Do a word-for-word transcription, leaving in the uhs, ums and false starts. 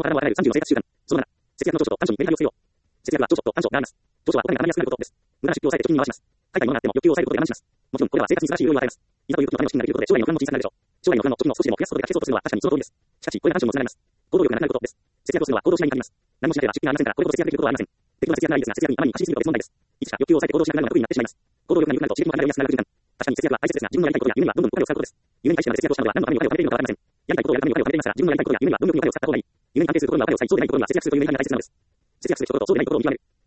体を洗えるさんじゅうの生活習慣。そのなな、節約の長所と短所にメリハリをつけよう。節約は長所と短所があります。長所はお金が貯まりやすくなることです。無駄な出費を抑えて貯金に回します。海外のものがあっても欲求を抑えることで我慢します。もちろん、これは生活に素晴らしい余裕を与えます。いざという時のための資金ができることで、将来の不安も小さくなるでしょう。将来の不安の貯金を少しでも増やすことが決定するのは確かにその通りです。しかし、これが短所にもつながります。行動力がなくなることです。節約をするのは行動しないに限ります。何もしなければ出費がありませんから、これほど節約できることはありません。適度な節約ならいいですが、節約にあまりに走りすぎると別問題です。いつしか欲求を抑えて行動しなくなるのが得意になってしまいます。行動力が緩くなると刺激も離れやすくなる循環。確かに節約は大切ですが、自分のやりたいことや夢にはどんどんお金を使うことです。夢に対してまで節約をしたのでは何のためにお金を貯めているのかわかりません。やりたいことをやるためにお金を貯めていますが、自分のやりたいことや夢にはどんどんお金を使った方がいい。夢に関係するところにはお金を割い、そうでないところには節約するというメリハリが大切なのです。節約する人とそうでないところを見極める。